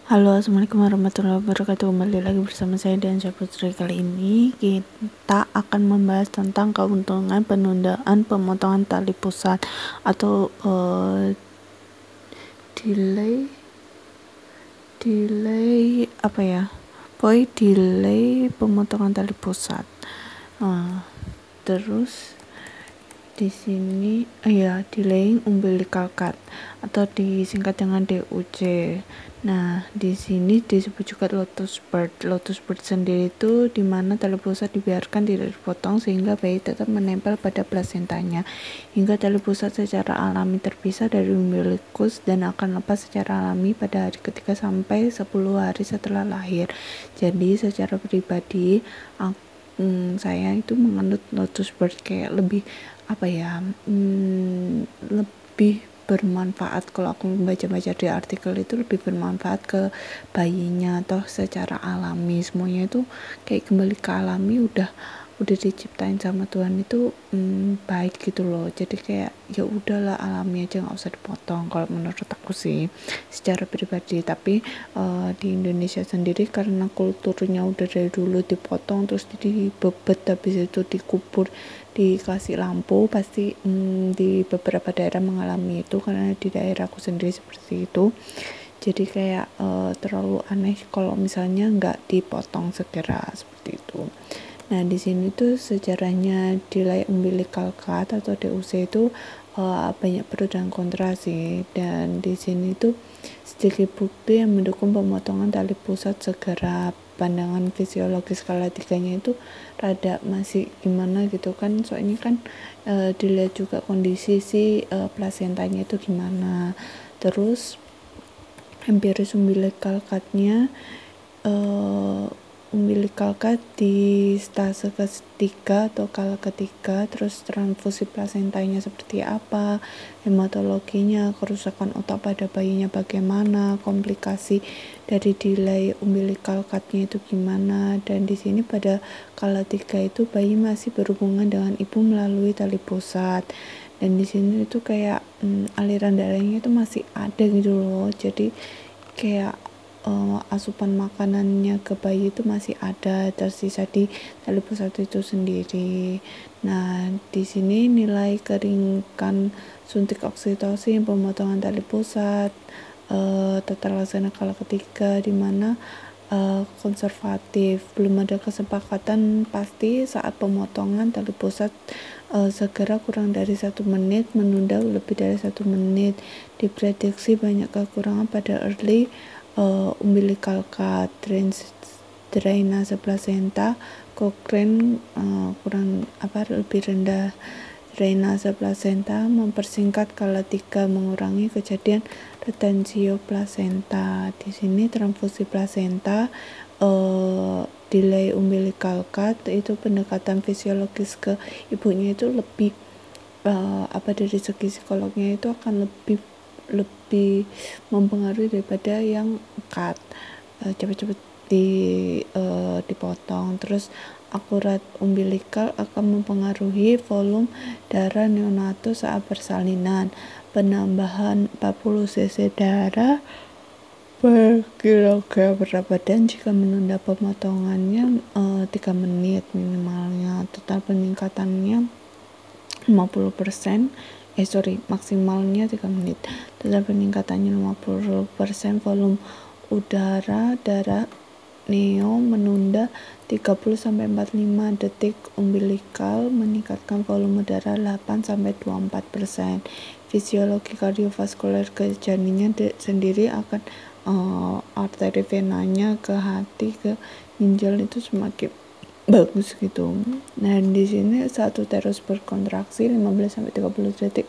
Halo, assalamualaikum warahmatullahi wabarakatuh. Kembali lagi bersama saya dan Putri. Kali ini kita akan membahas tentang keuntungan penundaan pemotongan tali pusat atau delay apa ya? Delay pemotongan tali pusat. Terus di sini delaying umbilical cut atau disingkat dengan DUC. Nah, di sini disebut juga lotus bird. Lotus bird sendiri itu di mana tali pusat dibiarkan tidak dipotong sehingga bayi tetap menempel pada plasentanya hingga tali pusat secara alami terpisah dari umbilikus dan akan lepas secara alami pada hari ketiga sampai 10 hari setelah lahir. Jadi secara pribadi saya itu menganut lotus bird kayak lebih lebih bermanfaat. Kalau aku baca-baca di artikel itu lebih bermanfaat ke bayinya atau secara alami, semuanya itu kayak kembali ke alami, udah diciptain sama Tuhan itu baik gitu loh. Jadi kayak ya udahlah alami aja, nggak usah dipotong kalau menurut aku sih secara pribadi. Tapi di Indonesia sendiri karena kulturnya udah dari dulu dipotong terus dibebet habis itu dikubur dikasih lampu, pasti di beberapa daerah mengalami itu karena di daerahku sendiri seperti itu. Jadi kayak terlalu aneh kalau misalnya nggak dipotong segera seperti itu. Nah, di sini tuh sejarahnya delay umbilical cut atau DUC itu banyak pro dan kontra sih. Dan di sini tuh sedikit bukti yang mendukung pemotongan tali pusat segera. Pandangan fisiologis skala 3-nya itu rada masih gimana gitu kan, soalnya kan dilihat juga kondisi si plasentanya itu gimana. Terus empiris umbilical cut-nya umbilical cut di stase ketiga atau kala ketiga, terus transfusi plasentanya seperti apa, hematologinya, kerusakan otak pada bayinya bagaimana, komplikasi dari delay umbilical cut-nya itu gimana. Dan di sini pada kala 3 itu bayi masih berhubungan dengan ibu melalui tali pusat. Dan di sini itu kayak aliran darahnya itu masih ada gitu loh. Jadi kayak asupan makanannya ke bayi itu masih ada tersisa di tali pusat itu sendiri. Nah, di sini nilai keringkan suntik oksitosin pemotongan tali pusat tata laksana kala ketiga di mana konservatif, belum ada kesepakatan pasti saat pemotongan tali pusat segera kurang dari 1 menit, menunda lebih dari 1 menit. Diprediksi banyak kekurangan pada early umbilical cut, drainase plasenta, Cochrane kurang lebih rendah drainase plasenta, mempersingkat kala 3, mengurangi kejadian retensio plasenta. Di sini transfusi plasenta, delay umbilical cut itu pendekatan fisiologis ke ibunya itu lebih dari segi psikolognya itu akan lebih mempengaruhi daripada yang cut cepet-cepet dipotong. Terus akurat umbilical akan mempengaruhi volume darah neonatus saat persalinan. Penambahan 40 cc darah per kilogram berat badan jika menunda pemotongannya 3 menit minimalnya. Total peningkatannya 50%, maksimalnya 3 menit. Total peningkatannya 50%, volume udara darah neo menunda 30-45 detik, umbilical meningkatkan volume darah 8-24%. Fisiologi kardiovaskular ke janinnya sendiri akan arteri venanya ke hati ke ginjal itu semakin bagus gitu. Nah, di sini satu terus berkontraksi 15-30 detik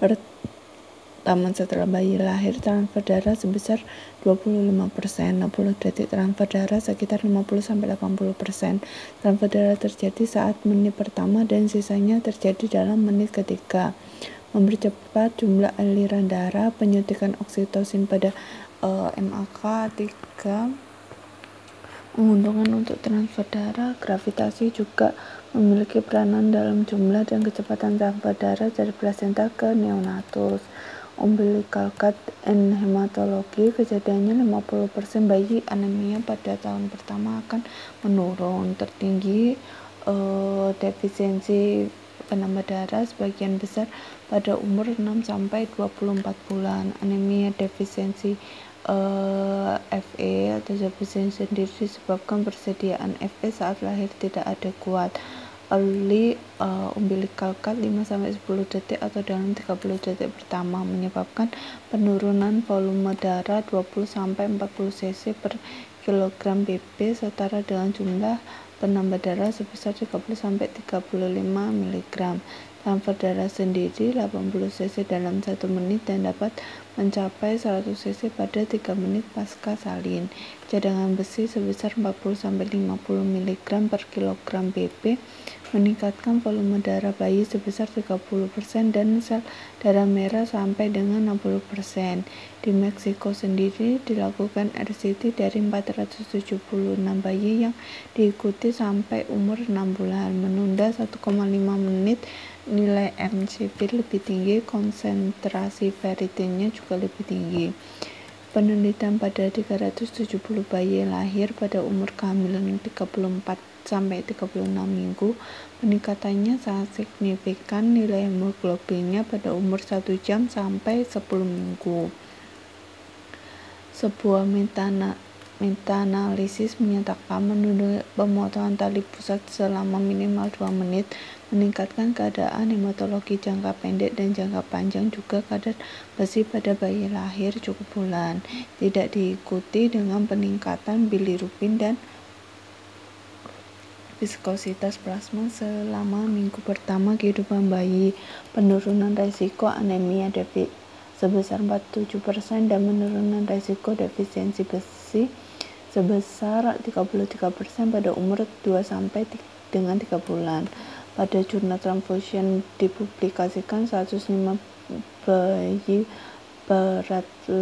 pertama setelah bayi lahir, transfer darah sebesar 25%, 60 detik transfer darah sekitar 50-80%. Transfer darah terjadi saat menit pertama dan sisanya terjadi dalam menit ketiga. Mempercepat jumlah aliran darah, penyuntikan oksitosin pada MAK 3 menguntungkan untuk transfer darah. Gravitasi juga memiliki peranan dalam jumlah dan kecepatan transfer darah dari plasenta ke neonatus. umbilical cut and hematologi, kejadiannya 50% bayi anemia pada tahun pertama akan menurun. Tertinggi defisiensi penambah darah sebagian besar pada umur 6-24 bulan. Anemia defisiensi Fe atau defisiensi sendiri disebabkan persediaan Fe saat lahir tidak adekuat. Early umbilical cut 5-10 detik atau dalam 30 detik pertama menyebabkan penurunan volume darah 20-40 cc per kilogram BB setara dengan jumlah penambah darah sebesar 30-35 mg. Transfer darah sendiri 80 cc dalam 1 menit dan dapat mencapai 100 cc pada 3 menit pasca salin. Cadangan besi sebesar 40-50 mg per kilogram BB meningkatkan volume darah bayi sebesar 30% dan sel darah merah sampai dengan 60%. Di Meksiko sendiri dilakukan RCT dari 476 bayi yang diikuti sampai umur 6 bulan, menunda 1,5 menit. Nilai MCV lebih tinggi, konsentrasi ferritinnya juga lebih tinggi. Penelitian pada 370 bayi lahir pada umur kehamilan 34-36 minggu, peningkatannya sangat signifikan nilai hemoglobinnya pada umur 1 jam sampai 10 minggu. Sebuah meta-analisis menyatakan menunda pemotongan tali pusat selama minimal 2 menit meningkatkan keadaan hematologi jangka pendek dan jangka panjang. Juga kadar besi pada bayi lahir cukup bulan tidak diikuti dengan peningkatan bilirubin dan viskositas plasma selama minggu pertama kehidupan bayi. Penurunan risiko anemia sebesar 47% dan penurunan risiko defisiensi besi sebesar 33% pada umur 2-3 bulan. Pada jurnal Transfusion dipublikasikan 105 bayi berat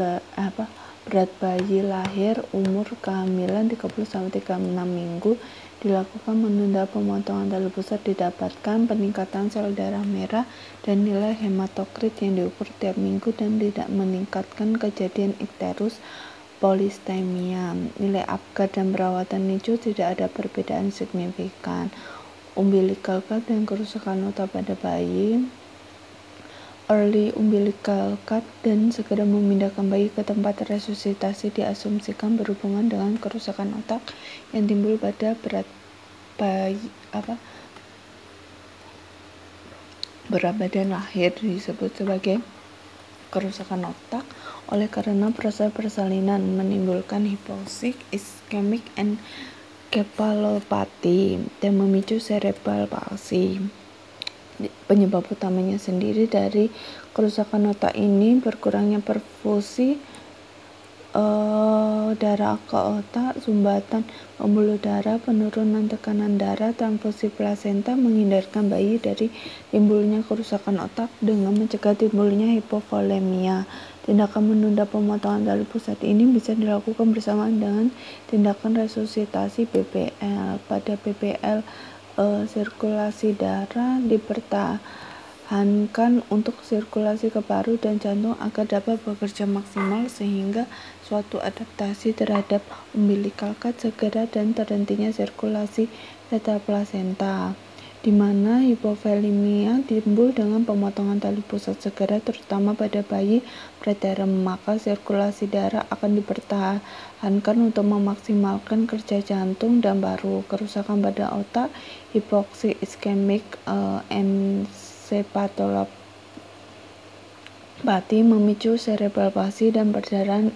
bayi lahir umur kehamilan 30-36 minggu dilakukan menunda pemotongan tali pusat, didapatkan peningkatan sel darah merah dan nilai hematokrit yang diukur tiap minggu dan tidak meningkatkan kejadian ikterus polistemia. Nilai APGAR dan perawatan NICU tidak ada perbedaan signifikan. Umbilical cut dan kerusakan otak pada bayi. Early umbilical cut dan segera memindahkan bayi ke tempat resusitasi diasumsikan berhubungan dengan kerusakan otak yang timbul pada berat badan lahir, disebut sebagai kerusakan otak oleh karena proses persalinan menimbulkan hipoksik, iskemik encephalopathy dan memicu cerebral palsy. Penyebab utamanya sendiri dari kerusakan otak ini berkurangnya perfusi darah ke otak, sumbatan pembuluh darah, penurunan tekanan darah, transfusi plasenta, menghindarkan bayi dari timbulnya kerusakan otak dengan mencegah timbulnya hipovolemia. Tindakan menunda pemotongan tali pusat ini bisa dilakukan bersamaan dengan tindakan resusitasi BPL. Pada BPL, sirkulasi darah dipertahankan untuk sirkulasi ke paru dan jantung agar dapat bekerja maksimal, sehingga suatu adaptasi terhadap umbilical cut segera dan terhentinya sirkulasi beta plasenta, di mana hipovolemia timbul dengan pemotongan tali pusat segera, terutama pada bayi preterm, maka sirkulasi darah akan dipertahankan untuk memaksimalkan kerja jantung dan paru. Kerusakan pada otak, hipoksik, iskemik, encephalopathy memicu cerebral palsy dan perdarahan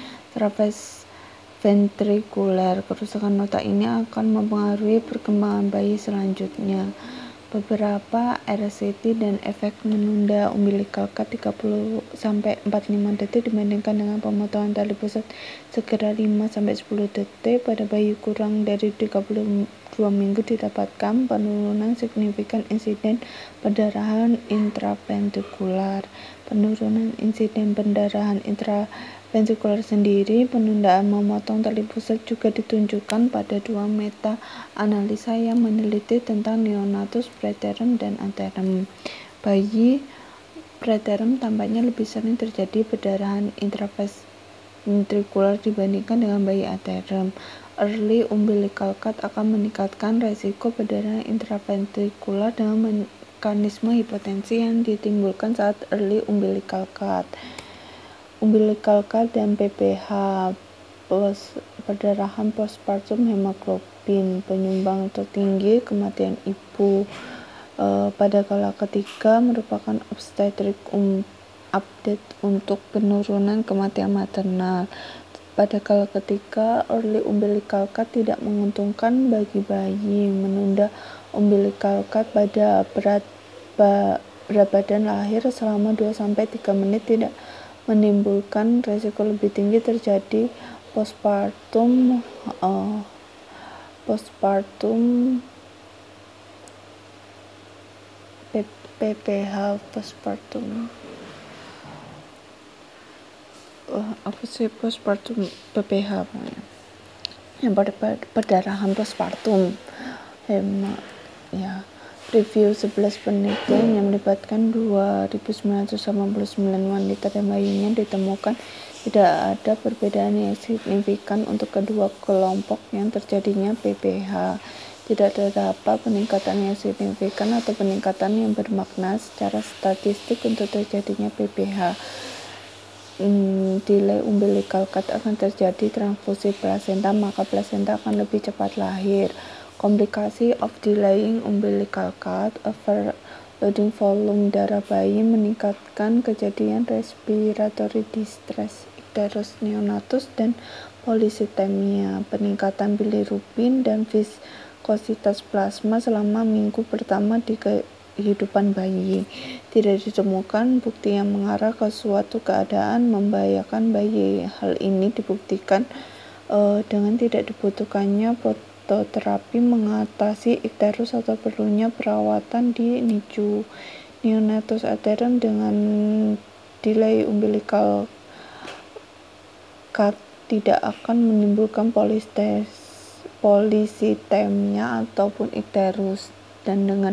intraventrikuler. Kerusakan otak ini akan mempengaruhi perkembangan bayi selanjutnya. Beberapa RCT dan efek menunda umbilical cut 30-45 detik dibandingkan dengan pemotongan tali pusat segera 5-10 detik pada bayi kurang dari 32 minggu didapatkan penurunan signifikan insiden perdarahan intraventrikular. Penurunan insiden pendarahan intraventrikular sendiri. Penundaan memotong tali pusat juga ditunjukkan pada 2 meta-analisa yang meneliti tentang neonatus preterm dan anterm. Bayi Preterm tampaknya lebih sering terjadi perdarahan intraventrikular dibandingkan dengan bayi aterm. Early umbilical cut akan meningkatkan resiko perdarahan intraventrikular dengan mekanisme hipotensi yang ditimbulkan saat early umbilical cut. Umbilical cut dan PPH perdarahan postpartum hemoglobin, penyumbang tertinggi kematian ibu pada kala ketiga merupakan obstetrik update untuk penurunan kematian maternal. Pada kala ketiga, early umbilical cut tidak menguntungkan bagi bayi. Menunda umbilical cut pada berat badan lahir selama 2-3 menit tidak menimbulkan resiko lebih tinggi terjadi postpartum PPH postpartum postpartum PPH yang pada perdarahan postpartum review 11 penelitian yang melibatkan 2.989 wanita dan bayinya ditemukan tidak ada perbedaan yang signifikan untuk kedua kelompok yang terjadinya PPH. Tidak terdapat peningkatan yang signifikan atau peningkatan yang bermakna secara statistik untuk terjadinya PPH. Delay umbilical cut akan terjadi transfusi plasenta, maka plasenta akan lebih cepat lahir. Komplikasi of delaying umbilical cut, overloading volume darah bayi, meningkatkan kejadian respiratory distress, icterus neonatus, dan polisitemia, peningkatan bilirubin dan viskositas plasma selama minggu pertama di kehidupan bayi. Tidak ditemukan bukti yang mengarah ke suatu keadaan membahayakan bayi. Hal ini dibuktikan dengan tidak dibutuhkannya fototerapi mengatasi icterus atau perlunya perawatan di NICU. Neonatus aterm dengan delay umbilical cut tidak akan menimbulkan polisitemia ataupun icterus, dan dengan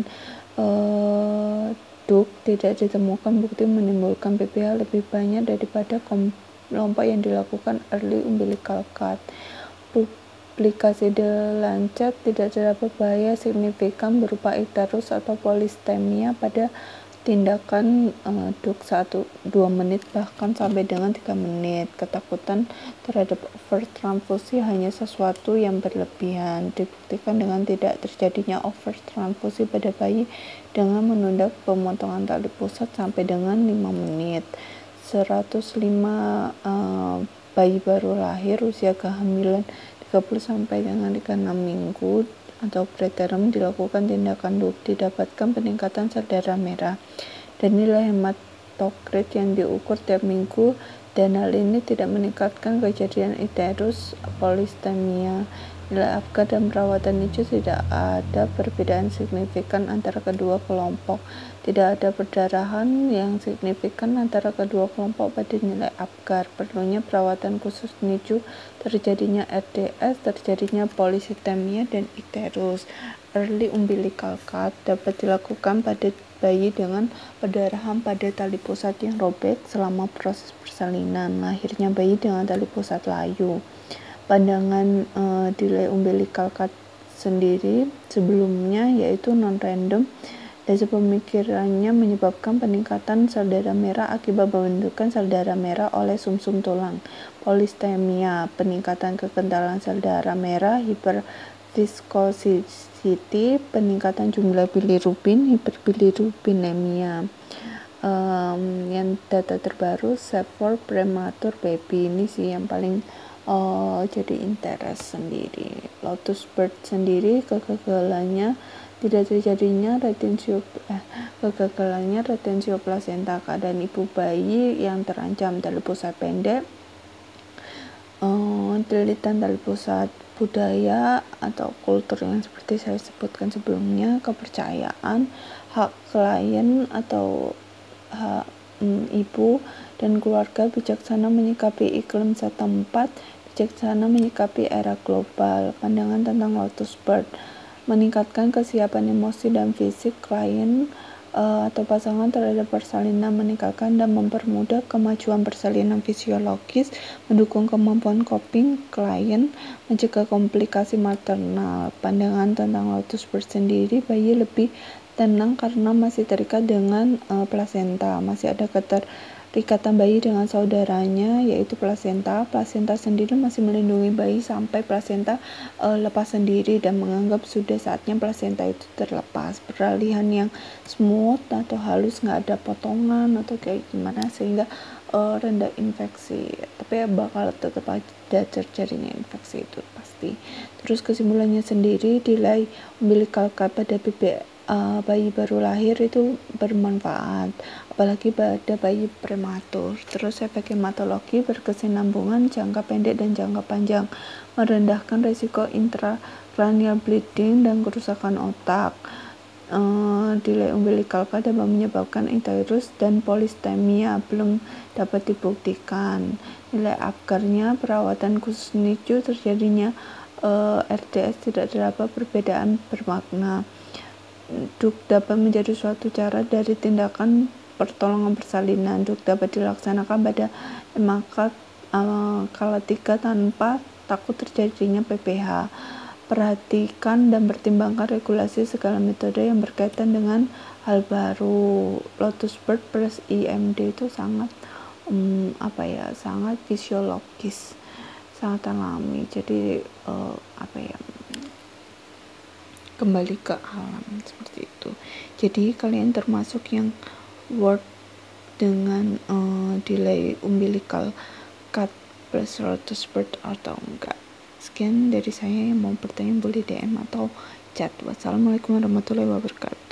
DUK tidak ditemukan bukti menimbulkan PPH lebih banyak daripada kelompok yang dilakukan early umbilical cut. Publikasi The Lancet tidak terdapat bahaya signifikan berupa icterus atau polisitemia pada tindakan DUK 1-2 menit bahkan sampai dengan 3 menit. Ketakutan terhadap overtransfusi hanya sesuatu yang berlebihan. Dibuktikan dengan tidak terjadinya overtransfusi pada bayi dengan menunda pemotongan tali pusat sampai dengan 5 menit. 105 bayi baru lahir usia kehamilan 30 sampai dengan 36 minggu atau preterm dilakukan tindakan DUK, didapatkan peningkatan sel darah merah dan nilai hematokrit yang diukur tiap minggu, dan hal ini tidak meningkatkan kejadian icterus polisitemia. Nilai APGAR dan perawatan NICU tidak ada perbedaan signifikan antara kedua kelompok. Tidak ada perdarahan yang signifikan antara kedua kelompok pada nilai APGAR. Perlunya perawatan khusus NICU, terjadinya RDS, terjadinya polisitemia dan icterus. Early umbilical cut dapat dilakukan pada bayi dengan perdarahan pada tali pusat yang robek selama proses persalinan, lahirnya bayi dengan tali pusat layu. Pandangan delay umbilical cut sendiri sebelumnya yaitu non-random, dan pemikirannya menyebabkan peningkatan sel darah merah akibat pembentukan sel darah merah oleh sumsum tulang. Polisitemia, peningkatan kekentalan sel darah merah, hyperviscosity, peningkatan jumlah bilirubin, hiperbilirubinemia. Yang data terbaru save for premature baby, ini sih yang paling jadi interest sendiri. Lotus birth sendiri kegagalannya tidak terjadinya retensio plasenta, keadaan ibu bayi yang terancam, tali pusat pendek, telitian tali pusat, budaya atau kultur yang seperti saya sebutkan sebelumnya, kepercayaan, hak klien atau hak ibu dan keluarga, bijaksana menyikapi iklim setempat, bijaksana menyikapi era global. Pandangan tentang lotus birth, meningkatkan kesiapan emosi dan fisik klien atau pasangan terhadap persalinan, meningkatkan dan mempermudah kemajuan persalinan fisiologis, mendukung kemampuan coping klien, mencegah komplikasi maternal. Pandangan tentang lotus birth sendiri, bayi lebih tenang karena masih terikat dengan plasenta, masih ada keterikatan bayi dengan saudaranya yaitu plasenta. Plasenta sendiri masih melindungi bayi sampai plasenta lepas sendiri dan menganggap sudah saatnya plasenta itu terlepas. Peralihan yang smooth atau halus, nggak ada potongan atau kayak gimana, sehingga rendah infeksi, tapi bakal tetap ada terjadinya infeksi itu pasti. Terus kesimpulannya sendiri, delay umbilical cord pada bayi baru lahir itu bermanfaat, apalagi pada bayi prematur. Terus efek hematologi berkesinambungan jangka pendek dan jangka panjang, merendahkan risiko intracranial bleeding dan kerusakan otak. Delay umbilical cord dapat menyebabkan icterus dan polistemia, belum dapat dibuktikan. Nilai Apgarnya, perawatan khusus NICU, terjadinya RDS tidak terdapat perbedaan bermakna. DUK dapat menjadi suatu cara dari tindakan pertolongan persalinan. DUK dapat dilaksanakan pada emakal kala 3 tanpa takut terjadinya PPH. Perhatikan dan pertimbangkan regulasi segala metode yang berkaitan dengan hal baru. Lotus birth plus IMD itu sangat sangat fisiologis, sangat alami. Jadi kembali ke alam seperti itu. Jadi kalian termasuk yang work dengan delay umbilical cut plus lotus birth atau enggak? Sekian dari saya. Yang mau bertanya boleh DM atau chat. Wassalamualaikum warahmatullahi wabarakatuh.